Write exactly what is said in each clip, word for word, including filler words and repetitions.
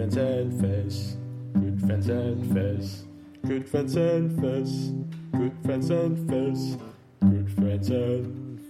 friends and Fez. Good friends and Fez. Good friends and Fez. Good friends and Fez. Good friends and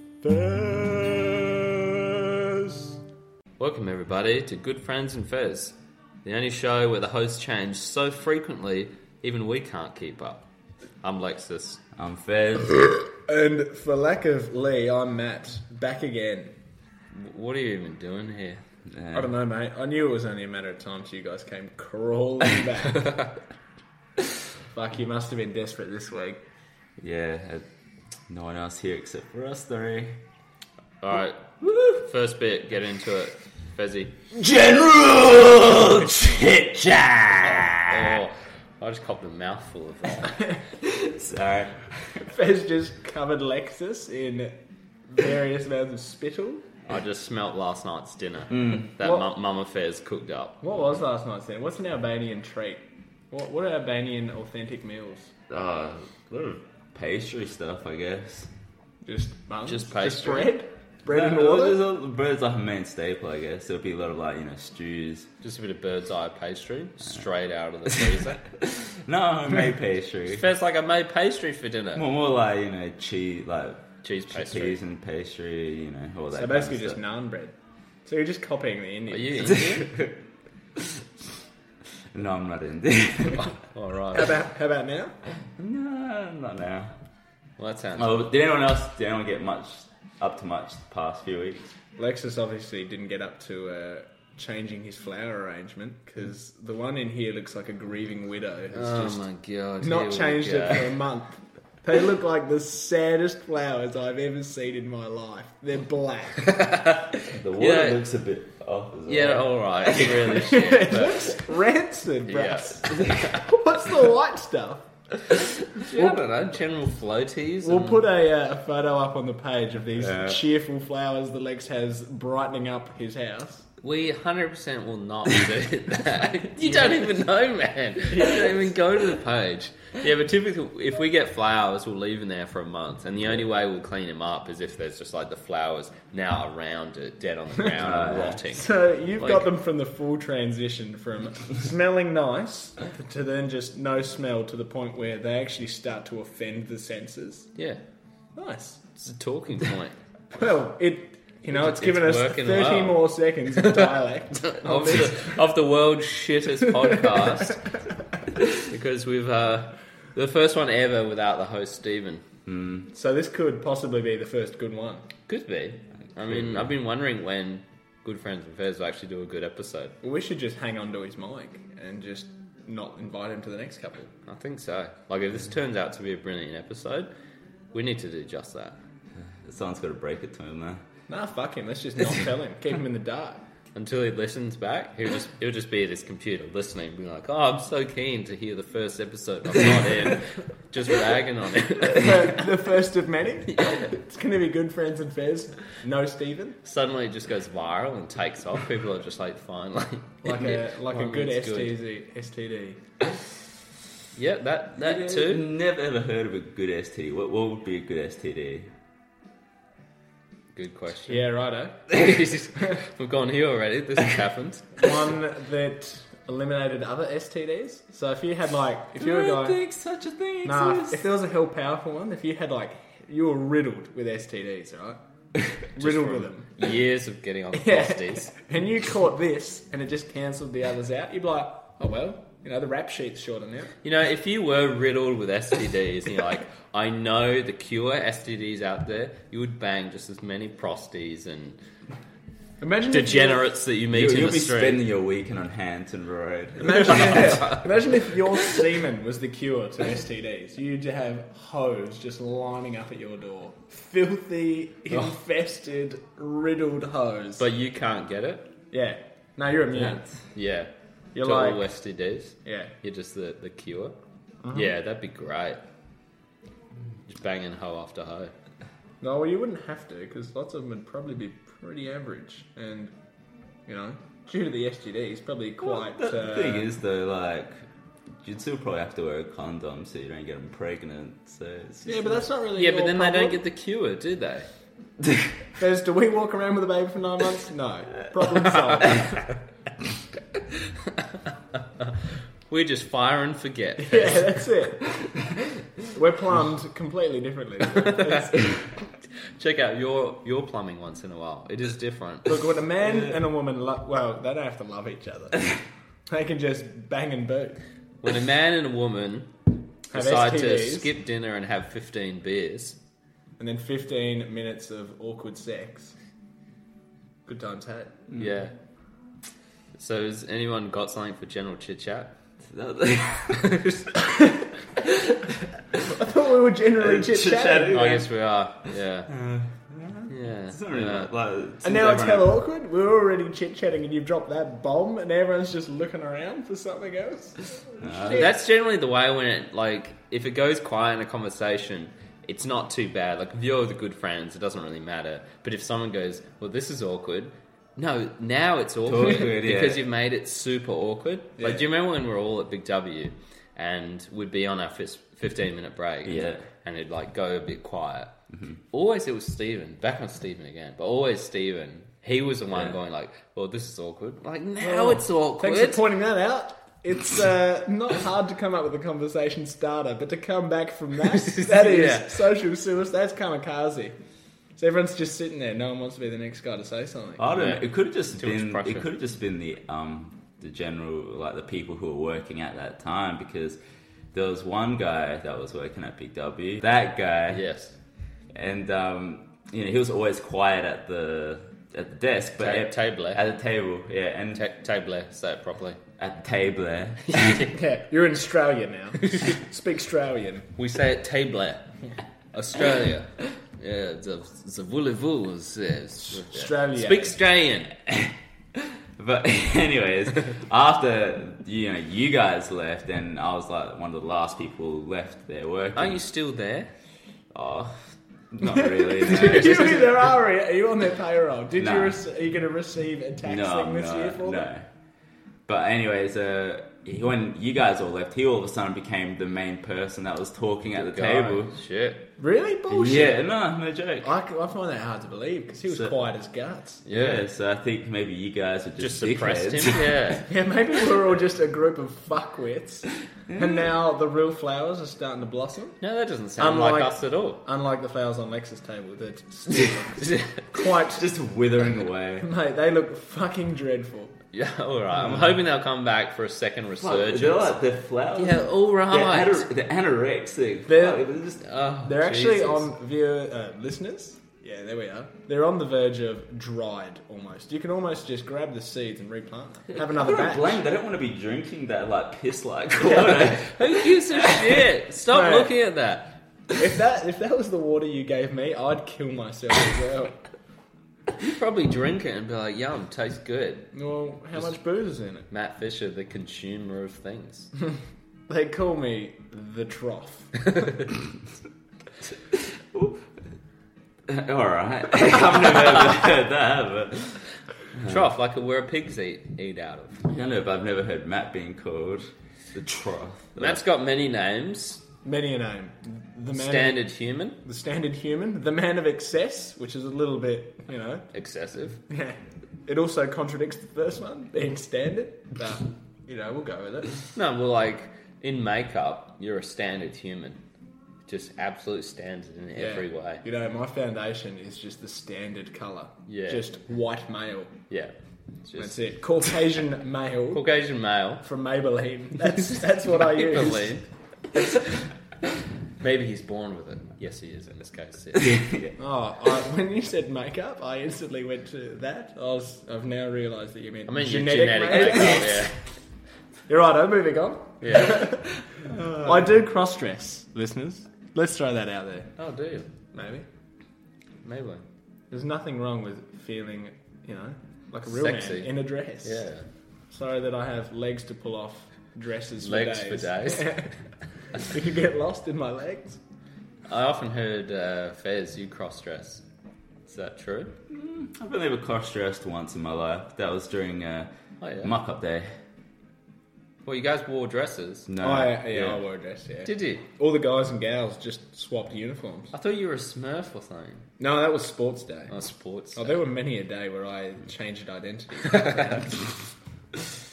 Fez. Welcome everybody to Good Friends and Fez, the only show where the hosts change so frequently even we can't keep up. I'm Lexus. I'm Fez. And for lack of Lee, I'm Matt. Back again. What are you even doing here? Yeah. I don't know, mate. I knew it was only a matter of time till you guys came crawling back. Fuck, you must have been desperate this week. Yeah, uh, no one else here except for us three. Alright, first bit, get into it. Fezzy. General Chit Chat! Oh, I just copped a mouthful of that. Sorry. Fez just covered Lexus in various amounts of spittle. I just smelt last night's dinner Mm. that What? Mum- Mama Fez cooked up. What was last night's dinner? What's an Albanian treat? What, what are Albanian authentic meals? Uh, a lot of pastry stuff, I guess. Just buns? Just pastry. bread? Bread and No, water? there's a- Bread's like a main staple, I guess. There'll be a lot of, like, you know, stews. Just a bit of bird's eye pastry, straight out of the freezer. No, homemade pastry. Fez like I made pastry for dinner. More, more like, you know, cheese, like Cheese pastry. cheese and pastry, you know, all that So kind basically of just stuff. naan bread. So you're just copying the Are Indians. you Indian? No, I'm not Indian. Alright. How about, how about now? No, not now. Well, that sounds... Oh, did anyone else, did anyone get much, up to much the past few weeks? Lexus obviously didn't get up to uh, changing his flower arrangement because the one in here looks like a grieving widow who's Oh just my god. not here we changed go. it for a month. They look like the saddest flowers I've ever seen in my life. They're black. The water Yeah. looks a bit off as well. Yeah, alright. It really shit. It But, looks rancid, bro. yeah. What's the white stuff? Yeah, I don't know. General floaties. We'll and- put a, uh, a photo up on the page of these Yeah. cheerful flowers that Lex has brightening up his house. We one hundred percent will not do that. You don't even know, man. You don't even go to the page. Yeah, but typically, if we get flowers, we'll leave them there for a month. And the only way we'll clean them up is if there's just like the flowers now around it, dead on the ground and rotting. So you've Like- got them from the full transition from smelling nice to then just no smell to the point where they actually start to offend the senses. Yeah, Nice. it's a talking point. Well, it you know it's, It's given us working thirty well. more seconds of dialect. of, the, of the world's shittest podcast. Because we've, uh, the first one ever without the host, Stephen. So this could possibly be the first good one. Could be. I mean, I've been wondering when Good Friends and Fez will actually do a good episode. We should just hang on to his mic and just not invite him to the next couple. I think so. Like, if this turns out to be a brilliant episode, we need to do just that. Someone's got to break it to him, though. Nah, fuck him. Let's just not tell him. Keep him in the dark. Until he listens back, he'll just he'll just be at his computer listening, being like, "Oh, I'm so keen to hear the first episode. I'm not in, just ragging on it." the, the first of many. It's going to be Good Friends and Fez. No Stephen. Suddenly, it just goes viral and takes off. People are just like, "Finally, Like a like a Well, good it's S T D. S T D. Yeah, that that Yeah, too. Never ever heard of a good S T D. What, what would be a good S T D? Good question. Yeah, righto. We've gone here already. This has happened. One that eliminated other S T Ds. So if you had like, if you were I going, think such a thing nah, exists. if there was a hell powerful one, if you had like, you were riddled with S T Ds, right? riddled with them. Years of getting on the Yeah. frosties. And you caught this, and it just cancelled the others out. You'd be like, oh well, you know the rap sheet's shorter now. You know, if you were riddled with S T Ds and you're like, I know the cure S T Ds out there, you would bang just as many prosties and Imagine degenerates that you meet You'll, in you'll the be street. spending your weekend on Hampton Road. If you, imagine, yeah, imagine if your semen was the cure to S T Ds. You'd have hoes just lining up at your door, filthy, infested, riddled hoes. But you can't get it. yeah, no, you're immune. Yeah. You're to like- all S T Ds. Yeah. You're just the, the cure. Yeah, that'd be great. Just banging hoe after hoe. No, well, you wouldn't have to, because lots of them would probably be pretty average, and you know, due to the S T Ds, probably quite. Well, the uh, thing is, though, like, you'd still probably have to wear a condom so you don't get them pregnant. So it's just yeah, but that's not really. Yeah, your but then problem. they don't get the cure, do they? Fez, do we walk around with a baby for nine months? No. Problem solved. We just fire and forget. Yeah, that's it. We're plumbed completely differently. It's- Check out your your plumbing once in a while. It is different. Look, when a man and a woman, lo- well, they don't have to love each other. They can just bang and boot. When a man and a woman Have decide S T to Ds. skip dinner and have fifteen beers, And then fifteen minutes of awkward sex. Good times had. yeah. So has anyone got something for general chit chat? I thought we were generally Uh, chit-chatting. chit-chatting. I guess we are. Yeah. Uh, Yeah. it's not really yeah. like, like, And now it's everyone- hell awkward. We were already chit-chatting and you've dropped that bomb and everyone's just looking around for something else. Uh, Shit. That's generally the way when it, like, if it goes quiet in a conversation, it's not too bad. Like, if you're with good friends, it doesn't really matter. But if someone goes, well, this is awkward. No, now it's awkward, awkward, yeah. because you've made it super awkward. Yeah. Like, do you remember when we were all at Big W and we'd be on our fifteen minute break? Yeah. And it'd, like, go a bit quiet. Mm-hmm. Always it was Stephen. Back on Stephen again. But always Stephen. He was the one Yeah. going like, well, this is awkward. Like, now Oh, it's awkward. Thanks for pointing that out. It's uh, not hard to come up with a conversation starter, but to come back from that, that is Yeah. social suicide. That's kamikaze. So everyone's just sitting there. No one wants to be the next guy to say something. I don't Yeah. know. It could have just Too much been. pressure. It could have just been the um the general like the people who were working at that time because there was one guy that was working at Big W. That guy. Yes. And um, you know he was always quiet at the at the desk, but Ta- at, table. at the table, yeah, and Ta- table, say it properly. at the table. Yeah, you're in Australia now. Speak Australian. We say it table. Australia. Yeah, the the voulez-vous says. Australia. Speak Australian. But anyways, after you know you guys left, and I was like one of the last people left there working. Aren't you still there? Oh, not really. Did No. you either are? Are you on their payroll? Did No. you? Rec- are you going to receive a tax No, thing this no, year for no. them? But anyways, uh, he- when you guys all left, he all of a sudden became the main person that was talking at the Guy. table. Shit. Really? Bullshit. Yeah, no, no joke. I, I find that hard to believe because he was So- quiet as guts. Yeah, so I think maybe you guys were Just just, suppressed dickheads. him. Yeah. Yeah, maybe we're all just a group of fuckwits, and now the real flowers are starting to blossom. No, that doesn't sound like Unlike- us at all. Unlike the flowers on Lex's table, that still quite. Just withering away. Mate, they look fucking dreadful. Yeah, all right. I'm hoping they'll come back for a second resurgence. They're like the flowers. Yeah, all right. They're, anor- they're anorexic. They're- Fuck, they're just, Oh, They're actually Jesus. on viewer uh, listeners. Yeah, there we are. They're on the verge of dried almost. You can almost just grab the seeds and replant them. Have I another don't batch. blame. They don't want to be drinking that like piss like water. Who gives a shit? Stop Mate. looking at that. If that if that was the water you gave me, I'd kill myself as well. You probably drink it and be like, yum, tastes good. Well, how much booze is in it? Matt Fisher, the consumer of things. They call me the trough. All right, I've never ever heard that, but Trough, like a, where pigs eat eat out of. I don't know. But I've never heard Matt being called the trough. Matt's got many names. Many a name. The man Standard human, Of, the standard human. The man of excess, which is a little bit, you know. excessive. Yeah. It also contradicts the first one, being standard. But, you know, we'll go with it. No, well, like, in makeup, you're a standard human. Just absolute standard in Yeah. every way. You know, my foundation is just the standard colour. Yeah. Just white male. Yeah. It's just That's it. Caucasian male Caucasian male. from Maybelline. That's that's what I use. Maybelline. Maybe he's born with it. Yes, he is in this case. Yeah. Yeah. Oh, I, when you said makeup, I instantly went to that. I was, I've now realised that you meant I mean, genetic, genetic, makeup. makeup. You're right, I'm moving on. Yeah. Yeah. I do cross-dress, listeners. Let's throw that out there. Oh, do you? Maybe. Maybelline. There's nothing wrong with feeling, you know, like a real Sexy. man in a dress. Yeah. Sorry that I have legs to pull off dresses for Legs days. for days. You could get lost in my legs. I often heard uh, Fez, you cross-dress. Is that true? I've only ever cross-dressed once in my life. That was during uh, Oh, yeah. muck-up day. Well, you guys wore dresses. No, Oh, yeah, yeah, I wore a dress, yeah. Did you? All the guys and gals just swapped uniforms. I thought you were a Smurf or something. No, that was sports day. Oh, sports. Oh, there were many a day where I changed identity.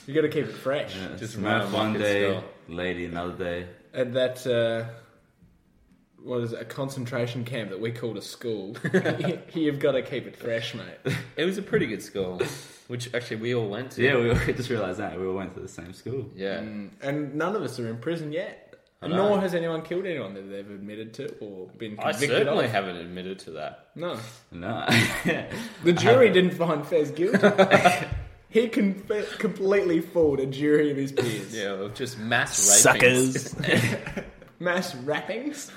You got to keep it fresh. Yeah, Just just run Smurf amok one at day, school. lady another day. At that, uh, what is it, a concentration camp that we called a school, you've got to keep it fresh, mate. It was a pretty good school, which actually we all went to. Yeah, we all, just realised that. We all went to the same school. Yeah. Mm, and none of us are in prison yet. I know. Nor has anyone killed anyone that they've admitted to or been I convicted certainly of. haven't admitted to that. No. No. The jury didn't find Fez guilty. He con- completely fooled a jury of his peers. Yeah, of just mass rapings. Mass rappings?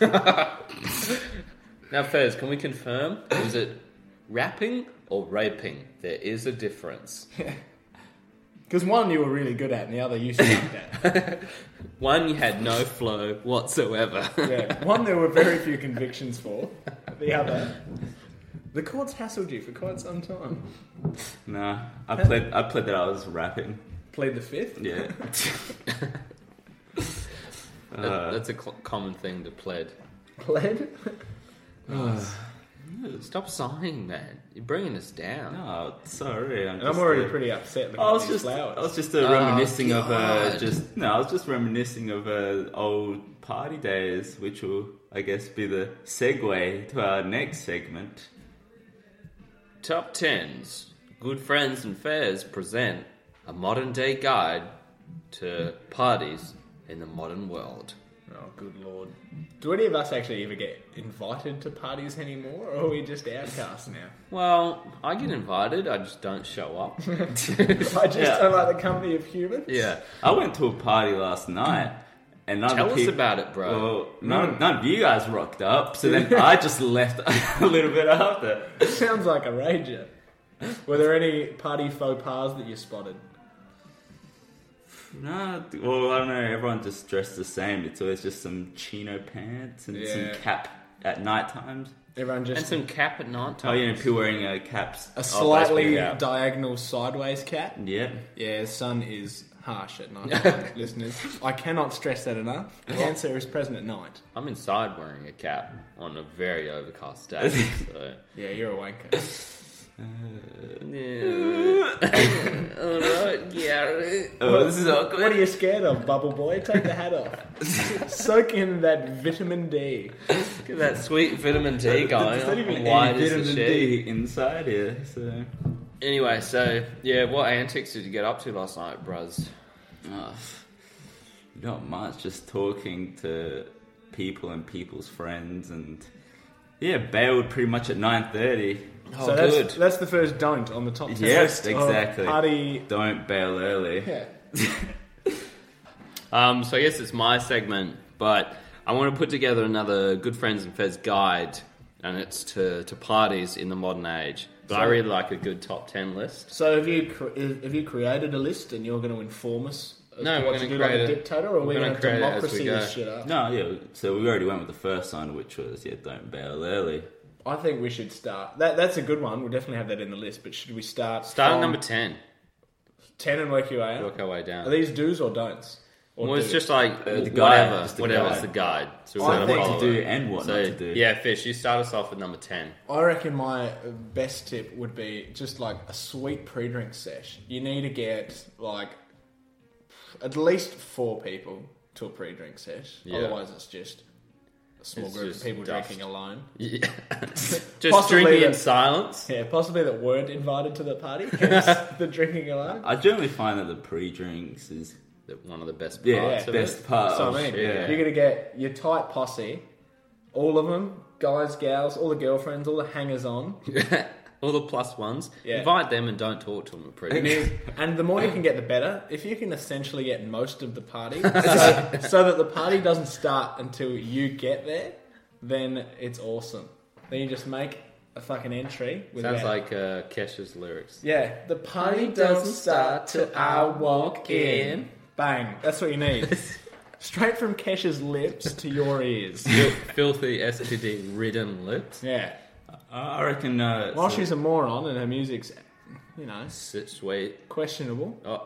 Now, Fez, can we confirm? Was it rapping or raping? There is a difference. Because one you were really good at and the other you sucked at. One you had no flow whatsoever. Yeah, one there were very few convictions for. The other, the courts hassled you for quite some time. No, I pled. I pled that I was rapping. Plead the fifth? Yeah. That- Uh, That's a cl- common thing to plead. Pled? Stop sighing, man. You're bringing us down. no, sorry. I'm, And just, I'm already uh, pretty upset looking I was at these just, flowers. I was just uh, Oh, reminiscing of uh, God. just no, I was just reminiscing of uh, old party days, which will, I guess, be the segue to our next segment. Top tens. Good Friends and Fairs present a modern day guide to parties in the modern world. Oh, good lord. Do any of us actually ever get invited to parties anymore, or are we just outcasts now? Well, I get invited, I just don't show up. I just Yeah. don't like the company of humans. Yeah. I went to a party last night, and none Tell of us the people, about it, bro. Well, none, none of you guys rocked up, so then I just left a little bit after. Sounds like a rager. Were there any party faux pas that you spotted? No, well, I don't know. Everyone just dressed the same. It's always just some chino pants and Yeah. some cap at night times. Everyone just And some cap at night Oh, time. you know, people wearing uh, caps. a Oh, slightly basically, yeah. diagonal sideways cap. Yeah. Yeah, sun is harsh at night, listeners. I cannot stress that enough. Cancer is present at night. I'm inside wearing a cap on a very overcast day. So. Yeah, you're a wanker. Yeah. Alright, yeah. Oh, this is awkward. What are you scared of, Bubble Boy? Take the hat off. Soak in that vitamin D. Look at that sweet vitamin D going. There's not even I'm white any as a vitamin sheet. D inside here, so... Anyway, so, yeah, what antics did you get up to last night, bruz? Oh, not much, just talking to people and people's friends, and... Yeah, bailed pretty much at nine thirty. Oh, so that's, good. that's the first don't on the top ten Yes, list of exactly. party. Don't bail early. Yeah. Um, so I guess it's my segment, but I want to put together another Good Friends and Fez guide, and it's to, to parties in the modern age. But I So- really like a good top ten list. So have you cre- have you created a list and you're going to inform us? As No, to we're what to gonna do like create a it- dictator, or are we're we gonna going to create it as democracy we go. this shit up? No, yeah, so we already went with the first one, which was, yeah, don't bail early. I think we should start. That that's a good one. We'll definitely have that in the list. But should we start? Start at from number ten. ten and work your way out? Work our way Are down. these do's or don'ts? Or Well, it's do? just like Uh, the guide, whatever, just the whatever's guide. the guide. So I we're going think to what follow to do it. and what so, not to do. Yeah, Fish, you start us off with number ten. I reckon my best tip would be just like a sweet pre-drink sesh. You need to get like at least four people to a pre-drink sesh. Yeah. Otherwise, it's just a small It's group of just people dust. drinking alone. Yeah. Just Possibly drinking in that- silence. Yeah, possibly that weren't invited to the party. Hence the drinking alone. I generally find that the pre-drinks is The- One of the best yeah, parts of best it. part So of I mean, yeah. you're gonna get your tight posse, all of them, guys, gals, all the girlfriends, all the hangers-on. All the plus ones. Yeah. Invite them and don't talk to them at pre And, you- and the more you can get, the better. If you can essentially get most of the party, so, so that the party doesn't start until you get there, then it's awesome. Then you just make a fucking entry. Without, Sounds like uh, Kesha's lyrics. yeah, the party doesn't start till I walk in. Bang. That's what you need. Straight from Kesha's lips to your ears. Fil- Filthy S T D ridden lips. Yeah. I reckon. Uh, While so- she's a moron and her music's, you know, Sit sweet. questionable. Oh,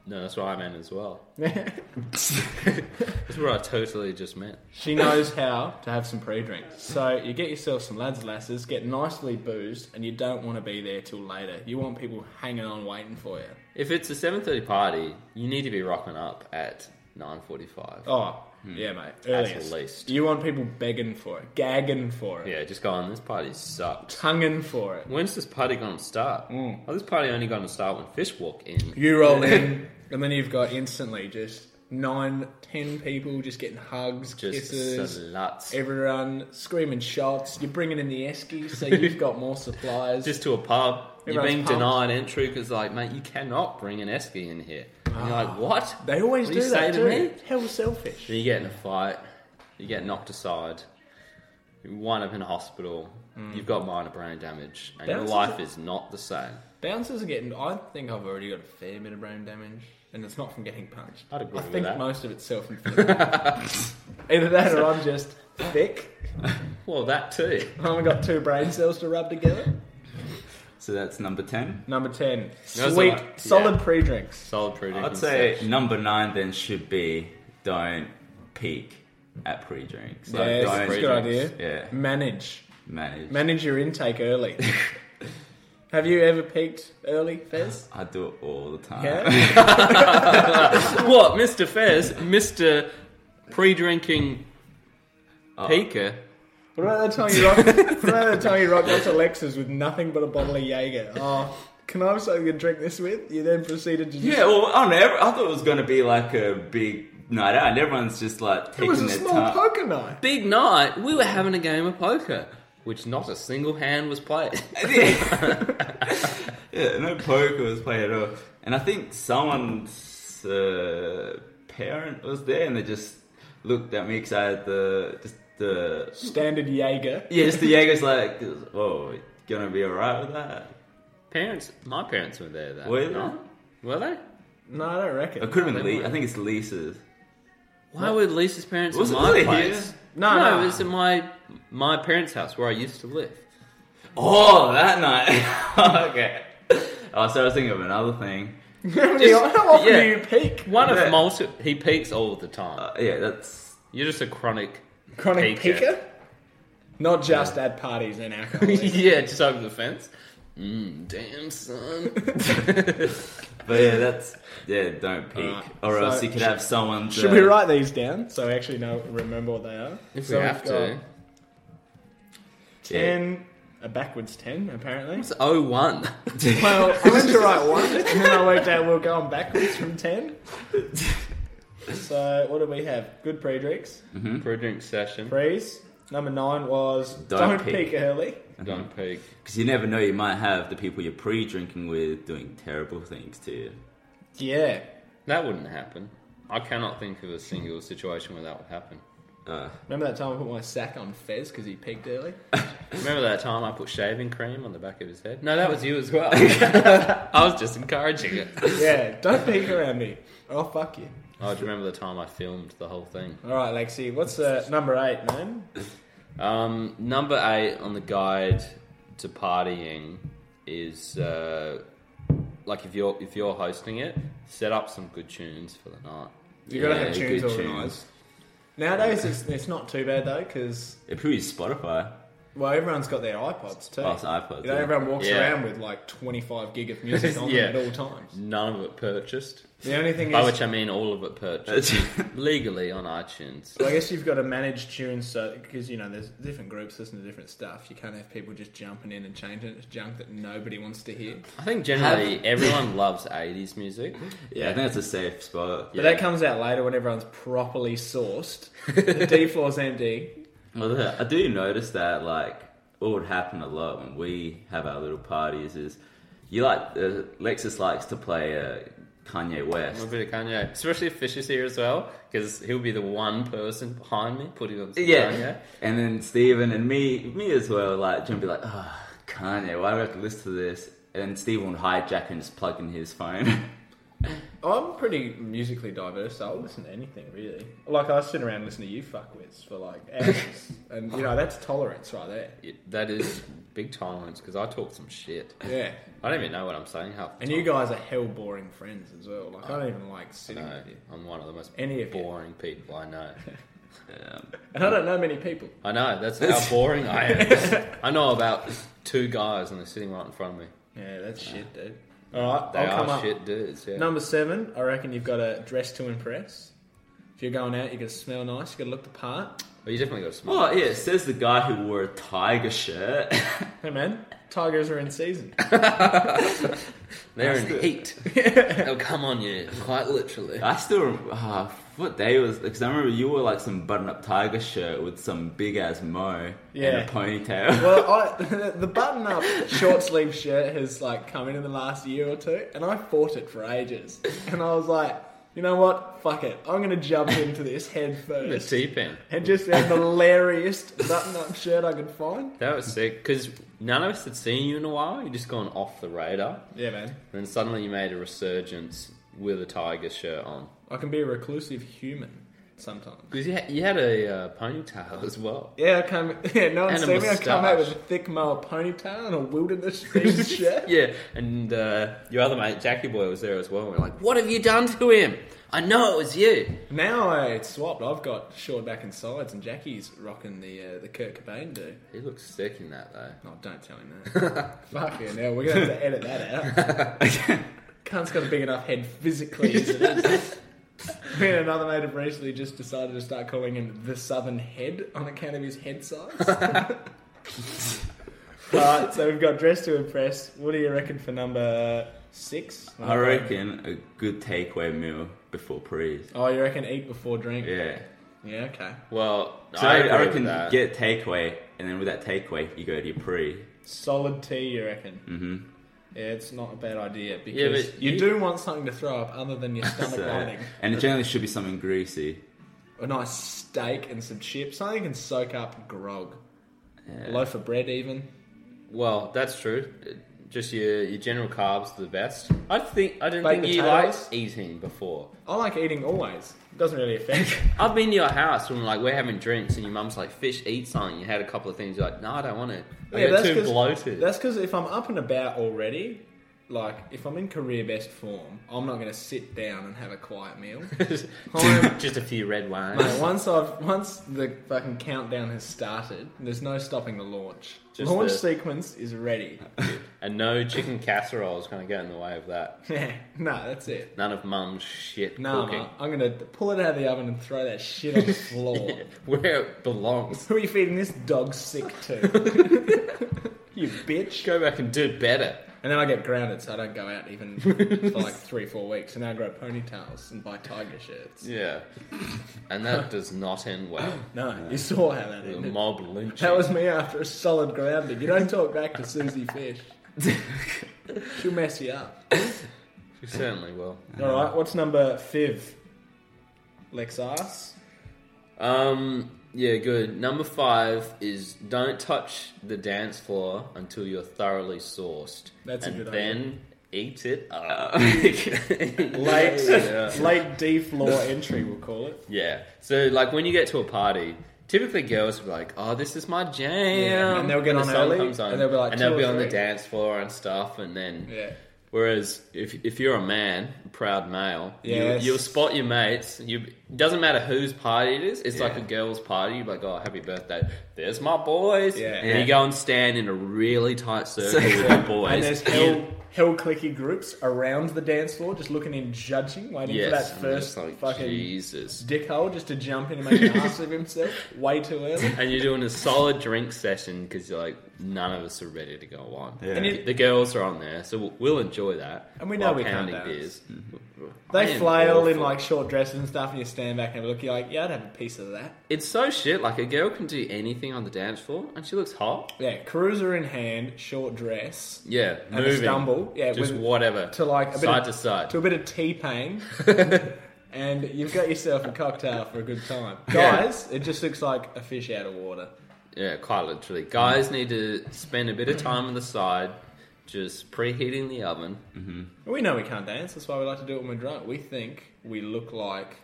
No, that's what I meant as well. That's what I totally just meant. She knows how to have some pre-drinks. So you get yourself some lads lasses, get nicely boozed, and you don't want to be there till later. You want people hanging on waiting for you. If it's a seven thirty party, you need to be rocking up at nine forty-five. Oh, yeah, mate. At Earliest. least. You want people begging for it, gagging for it, Yeah, just go on, this party sucks. tonguing for it. When's this party going to start? Mm. Oh, this party only going to start when fish walk in. You roll in, and then you've got instantly just nine, ten people just getting hugs, Just kisses, sluts. everyone screaming shots. You're bringing in the eskies, so you've got more suppliers. Just to a pub. You're Everyone's being pumped. denied entry because, like, mate, you cannot bring an esky in here. And you're like, what? They always What do do you that say too. to me? Hell selfish. Then you get in a fight. You get knocked aside. You wind up in a hospital. You've got minor brain damage. And your Bounces life are- is not the same. Bouncers are getting. I think I've already got a fair bit of brain damage, and it's not from getting punched. I'd agree I with think that. most of it's self-inflicted. Either that, or I'm just thick. Well, that too. I haven't got two brain cells to rub together. So that's number ten. Number ten, Those are sweet, like- solid yeah. pre-drinks. Solid pre-drinking I'd say session. number nine then should be don't peak at pre-drinks. Yeah, Like, it's don't a good idea. Yeah, Manage, manage. manage your intake early. Have you ever peaked early, Fez? I do it all the time. Yeah. What, Mister Fez? Mister Pre-drinking Oh. peaker? What about the time you rock? What about the time you rocked up to Lexus with nothing but a bottle of Jaeger? Oh, can I have something to drink this with? You then proceeded to. Just, Yeah, well, I never. I thought it was going to be like a big night out, and everyone's just like it taking was a their small time. poker night. Big night. We were having a game of poker, which not a single hand was played. Yeah, no poker was played at all. And I think someone's uh, parent was there, and they just looked at me because I had the just the Standard Jaeger. yeah, just the Jaeger's like, "Whoa, you gonna be alright with that?" Parents, my parents were there. That Were they? night. Were they? No, I don't reckon. It could have been They Lee. weren't. I think it's Lisa's. Why were Lisa's parents Was at it- my was it place? here? No, no, no. it was at my my parents' house where I used to live. Oh, that night. Okay. Oh, so I was thinking of another thing. How many- how often yeah. do you peak? One Yeah. of multi. He peaks all the time. Uh, yeah, that's You're just a chronic. Chronic Peaker. peaker? Not just at parties and alcohol. Yeah, just over the fence. Mm, damn, son. But yeah, that's yeah. Don't peak, Alright, or so else you could should- have someone. Should we write these down so we actually know remember what they are? If so we have we've got to. ten, a backwards ten apparently. It's oh one. Well, I went to write one, and then I worked out we we're going backwards from ten. So what do we have? Good pre-drinks. For a drink session. Prees. Number nine was Don't don't, peak. peak early. Don't peak. Because you never know, you might have the people you're pre-drinking with doing terrible things to you. Yeah. That wouldn't happen. I cannot think of a single situation where that would happen. Uh, Remember that time I put my sack on Fez because he peaked early? Remember that time I put shaving cream on the back of his head? No, that was you as well. I was just encouraging it. Yeah, don't peak around me. I'll fuck you. Oh, do you remember the time I filmed the whole thing? All right, Lexi, what's uh, number eight, man? Um, number eight on the guide to partying is uh, like if you're if you're hosting it, set up some good tunes for the night. You gotta Yeah, have tunes good organised. Nowadays, it's, it's not too bad though, because it probably is Spotify. well, everyone's got their iPods too. Oh, it's iPods. You know, yeah. everyone walks Yeah. around with like twenty-five gig of music on Yeah. them at all times. None of it purchased. The only thing By is, which I mean all of it purchased legally on iTunes. well, I guess you've got to manage tunes so because you know there's different groups listen to different stuff. You can't have people just jumping in and changing it. It's junk that nobody wants to hear. I think generally everyone loves eighties music. Yeah, I think that's a safe spot. But that comes out later when everyone's properly sourced. The D floor's empty. Well, I do notice that, like, what would happen a lot when we have our little parties is you like, uh, Lexus likes to play uh, Kanye A West. bit of Kanye, especially if Fish is here as well, because he'll be the one person behind me putting on some Yeah. Kanye. And then Steven and me, me as well, like, Jim be like, oh, Kanye, why do I have to listen to this? And then Steven would hijack and just plug in his phone. I'm pretty musically diverse, so I'll listen to anything, really. Like, I sit around and listen to you fuckwits for, like, hours. And, you know, that's tolerance right there. It, that is big tolerance, because I talk some shit. Yeah. I don't even know what I'm saying half the And time. you guys are hell boring friends as well. Like, I don't even like sitting No, with you. I'm one of the most Any of you. boring people I know. Um, And I don't know many people. I know, that's how boring I am. I know about two guys and they're sitting right in front of me. Yeah, that's shit, dude. Alright, They I'll come are up. shit dudes, yeah. Number seven, I reckon you've got to dress to impress. If you're going out, you got to smell nice, you got to look the part. Well, you definitely got to smell. oh, yeah, it says the guy who wore a tiger shirt. Hey man, tigers are in season. They're in That's heat. They'll come on you, quite literally. I still remember, uh, what day was, because I remember you wore like some button-up tiger shirt with some big-ass mo Yeah. and a ponytail. Well, I, the button-up short sleeve shirt has like come in in the last year or two, and I fought it for ages. And I was like, you know what? Fuck it. I'm gonna jump into this head The first, T-pen. and just have the hilarious button-up shirt I could find. That was sick, because none of us had seen you in a while. You'd just gone off the radar. Yeah, man. And then suddenly you made a resurgence with a tiger shirt on. I can be a reclusive human sometimes. Because you, ha- you had a uh, ponytail as well. Yeah, I come. Yeah, no one And a see me. I come out with a moustache. thick male ponytail and a wilderness themed shirt. Yeah, and uh, your other mate, Jackie Boy, was there as well. We're like, what have you done to him? I know it was you. Now uh, it's swapped. I've got short back and sides, and Jackie's rocking the uh, the Kurt Cobain dude. He looks sick in that, though. Oh, don't tell him that. Fuck yeah, now we're gonna have to edit that out. Cunt's got a big enough head physically as it is. Me and another mate have recently just decided to start calling him the Southern Head on account of his head size. Alright, so we've got dress to impress. What do you reckon for number six? I reckon a good takeaway meal before prees. Oh, you reckon eat before drink? Yeah. Yeah, okay. Well, So I, I, agree I reckon with that. get takeaway, and then with that takeaway, you go to your pre. Solid tea, you reckon? Mm-hmm. Yeah, it's not a bad idea because Yeah, but you, you- do want something to throw up other than your stomach So, lining. and it generally should be something greasy. A nice steak and some chips. Something you can soak up grog. Yeah. A loaf of bread, even. Well, that's true. Just your your general carbs are the best. I think I didn't Baked think you potatoes? liked eating before. I like eating always. It doesn't really affect. I've been to your house when like we're having drinks and your mum's like, "Fish, eat something." You had a couple of things. You're like, "No, I don't want it. I Yeah, get that's too 'cause- bloated." That's because if I'm up and about already, like if I'm in career best form, I'm not going to sit down and have a quiet meal. I'm- Just a few red wines. Mate, once I've once the fucking countdown has started, there's no stopping the launch. Just launch the- sequence is ready. And no chicken casserole is going to get in the way of that. Yeah, no, that's it. None of mum's shit No, cooking. mate, I'm gonna pull it out of the oven and throw that shit on the floor. Yeah, where it belongs. Who are you feeding this dog sick to? You bitch. Go back and do better. And then I get grounded, so I don't go out even for like three, four weeks. And then I grow ponytails and buy tiger shirts. Yeah. And that does not end well. No, you saw how that The ended. mob lynching. That was me after a solid grounding. You don't talk back to Susie Fish. She'll mess you up. She certainly will. Alright, what's number five? Lexus? Um, yeah, good. Number five is don't touch the dance floor until you're thoroughly sourced. That's a and good then eat it up. Late, Yeah. late D floor entry, we'll call it. Yeah. So, like, when you get to a party, typically girls will be like, "Oh, this is my jam," Yeah, and they'll get when on the song early, comes on, and they'll be like and two they'll be or on the three. dance floor and stuff, and then Yeah. Whereas if if you're a man, a proud male, Yes. you, you'll spot your mates. You doesn't matter whose party it is. It's like Yeah. a girl's party. You're like, oh, happy birthday! There's my boys. Yeah. And Yeah. you go and stand in a really tight circle with your boys. And there's hell, hell clicky groups around the dance floor just looking in, judging, waiting yes, for that and first it's like, fucking Jesus. dickhole just to jump in and make an ass of himself way too early. And you're doing a solid drink session because you're like, none of us are ready to go on. Yeah. And it- The girls are on there, so we'll, we'll enjoy that. And we know while we can't pounding dance. beers. They I am flail in awful. like short dresses and stuff, and you stand back and look. You're like, yeah, I'd have a piece of that. It's so shit. Like a girl can do anything on the dance floor, and she looks hot. Yeah, cruiser in hand, short dress, Yeah, and moving. a stumble. Yeah, Just with, whatever. to like a bit side of, to side. to a bit of T pain, and you've got yourself a cocktail for a good time, Yeah. guys. It just looks like a fish out of water. Yeah, quite literally. Guys need to spend a bit of time on the side, just preheating the oven. Mm-hmm. We know we can't dance. That's why we like to do it when we're drunk. We think we look like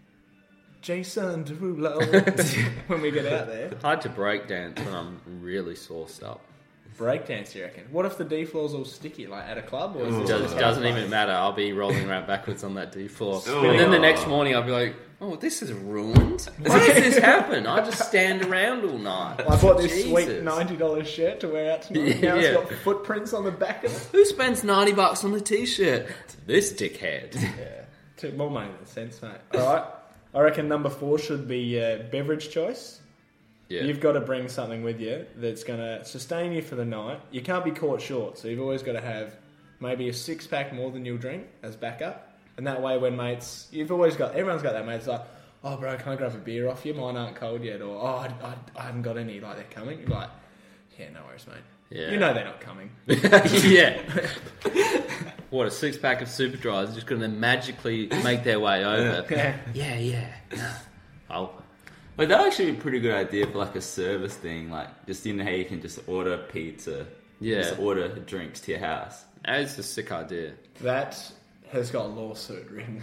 Jason Derulo when we get out there. Hard to break dance when I'm really sauced up. Breakdance, you reckon? What if the D floor's all sticky, like at a club? Or is Ooh. this Does, just doesn't how it even plays? matter. I'll be rolling around backwards on that D floor. Oh. And then the next morning I'll be like, oh, this is ruined. Why does this happen? I just stand around all night. I bought this Jesus. sweet ninety dollars shirt to wear out tonight. Now Yeah. it's got footprints on the back of it. Who spends ninety bucks on a t-shirt? This dickhead. Yeah, Two, more money than sense, mate. All right, I reckon number four should be uh, beverage choice. Yeah. You've got to bring something with you that's going to sustain you for the night. You can't be caught short, so you've always got to have maybe a six pack more than you'll drink as backup. And that way, when mates, you've always got, everyone's got that mate. It's like, oh, bro, can I grab a beer off you? Mine aren't cold yet. Or, oh, I, I, I haven't got any. Like, they're coming. You're like, yeah, no worries, mate. Yeah. You know they're not coming. Yeah. What, a six pack of Super Dries is just going to magically make their way over. Yeah. Yeah, yeah. No. I'll. But that would actually be a pretty good idea for like a service thing. Like, just you know how you can just order pizza. Yeah. Just order drinks to your house. That's a sick idea. That has got lawsuit written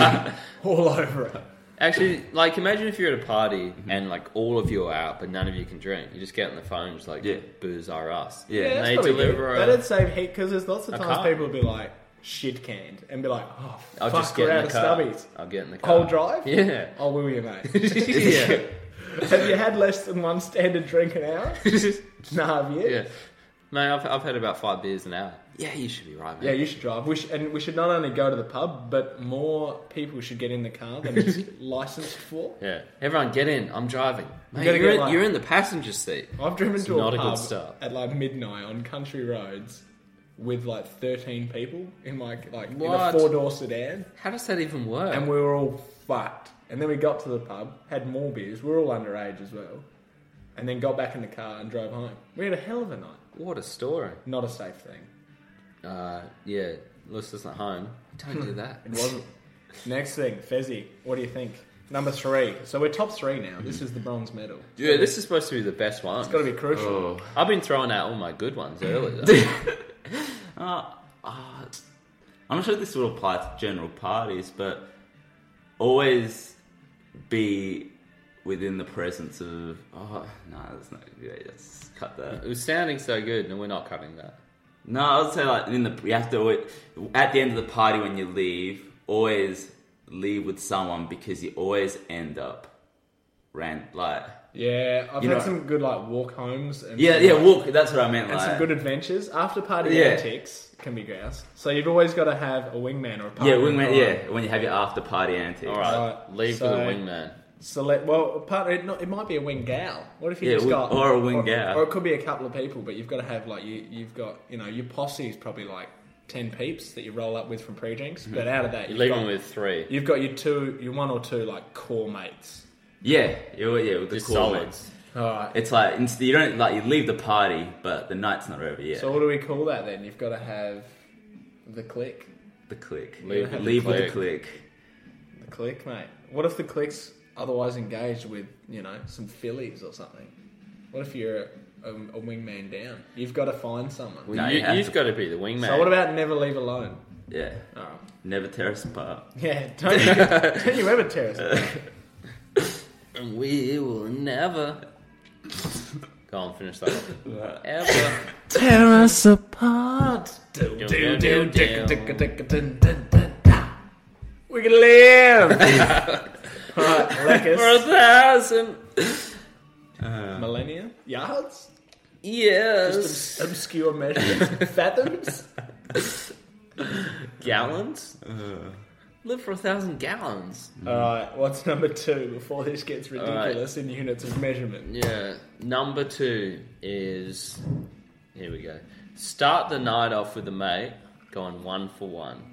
all over it. Actually, like, imagine if you're at a party and, like, all of you are out, but none of you can drink. You just get on the phone and just, like, Yeah. booze are us. Yeah. that's they probably deliver good. a- That'd save heat because there's lots of a times car. people will be like shit canned and be like, oh, I'll fuck, just we're get in out the of car. stubbies. I'll get in the car. Whole drive? Yeah. Oh, will you, mate? Yeah. Have you had less than one standard drink an hour? Nah, have you? Yeah. Mate, I've, I've had about five beers an hour. Yeah, you should be right, Yeah, mate. you should drive. We should, and we should not only go to the pub, but more people should get in the car than it's licensed for. Yeah. Everyone, get in. I'm driving. Mate, gotta you're, get, in, like- you're in the passenger seat. I've driven It's to not a a good pub start. at like midnight on country roads with like thirteen people in my like in a What? four door sedan, How does that even work? and we were all fucked. And then we got to the pub, had more beers. We were all underage as well, and then got back in the car and drove home. We had a hell of a night. What a story. Not a safe thing. Uh, yeah, listeners at home, don't do that. It wasn't. Next thing, Fezzy. What do you think? Number three. So we're top three now. This is the bronze medal. Yeah, this is supposed to be the best one. It's got to be crucial. Oh. I've been throwing out all my good ones earlier. Uh, uh, I'm not sure this will apply to general parties, but always be within the presence of. Oh no, that's not. Yeah, let's cut that. It was sounding so good, and we're not cutting that. No, I would say like in the you have to always, at the end of the party when you leave, always leave with someone because you always end up ran like Yeah, I've You had know- some good like walk homes. And yeah some, yeah like, walk. That's what I meant. and Like some good adventures. After party Yeah. antics can be grouse. So you've always got to have a wingman or a partner. yeah in wingman. crime. Yeah, when you have your after party antics. All right, Right, leave so- for the wingman. Select well, a partner. It, not, it might be a wing gal. What if you Yeah, just wi- got or a wing gal. or it could be a couple of people, but you've got to have like you. You've got you know your posse is probably like ten peeps that you roll up with from pre-drinks. But out of that, You're you've leaving got, with three. you've got your two, your one or two like core mates. Yeah, yeah, yeah, with the Just core solids. mates. All right. It's like inst- you don't like you leave the party, but the night's not over yet. So what do we call that then? You've got to have the click. the click, Leave with leave the with the click. click. The click, mate. What if the click's otherwise engaged with, you know, some fillies or something? What if you're a, a, a wingman down? You've got to find someone. Well, No, you, you have you've to- got to be the wingman. So what about never leave alone? Yeah, Oh. never tear us apart. Yeah, don't you, don't you ever tear us apart. And we will never. Go on, finish that. off. Ever. Tear us apart. Do, do, do, do. We can live. Alright, For a Leckers. thousand Millennia? Yards? years. Just obs- obscure measurements. Fathoms? Gallons? Live for a thousand gallons. Alright, what's number two before this gets ridiculous in units of measurement? Yeah. Number two is. Here we go. Start the night off with a mate, going one for one.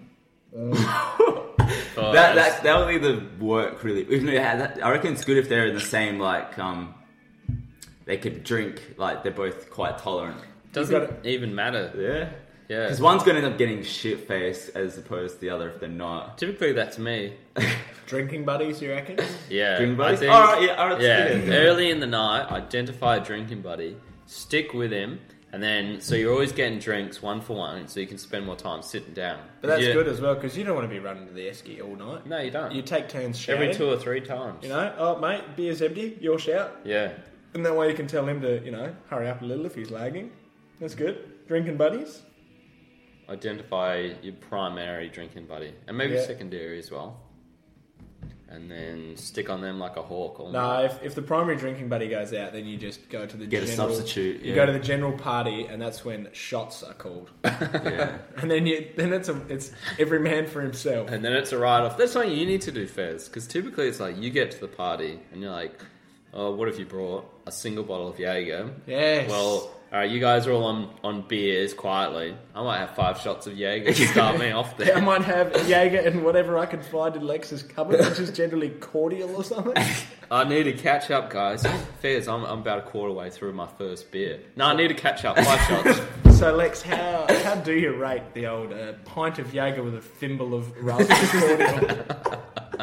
For That us- that that would be the work really. Even though, yeah, that, I reckon it's good if they're in the same like um, they could drink like they're both quite tolerant. doesn't You've got even matter. Yeah, Yeah. because one's going to end up getting shit faced as opposed to the other if they're not. Typically, that's me. Drinking buddies, you reckon? Yeah. Drinking I buddies? think- Alright, yeah, alright, Yeah. let's do it. Early in the night, identify a drinking buddy, stick with him, And then, so you're always getting drinks one for one, so you can spend more time sitting down. But that's You- good as well, because you don't want to be running to the esky all night. No, you don't. You take turns shouting. Every two or three times. You know, oh, mate, beer's empty, your shout. Yeah. And that way you can tell him to, you know, hurry up a little if he's lagging. That's good. Drinking buddies. Identify your primary drinking buddy. And maybe Yeah. secondary as well. And then stick on them like a hawk all No, night. if, if the primary drinking buddy goes out, then you just go to the Get a general... substitute, You yeah. go to the general party, and that's when shots are called. Yeah. And then you, then it's a, it's every man for himself. And then it's a write-off. That's something you need to do, Fez. Because typically it's like, you get to the party, and you're like, oh, what have you brought? A single bottle of Jaeger. Yes. Well, all right, you guys are all on, on beers quietly. I might have five shots of Jaeger to start me off there. I might have Jaeger and whatever I can find in Lex's cupboard, which is generally cordial or something. I need to catch up, guys. Fez, I'm, I'm about a quarter way through my first beer. No, I need to catch up. Five shots. So, Lex, how how do you rate the old uh, pint of Jaeger with a thimble of raspberry cordial?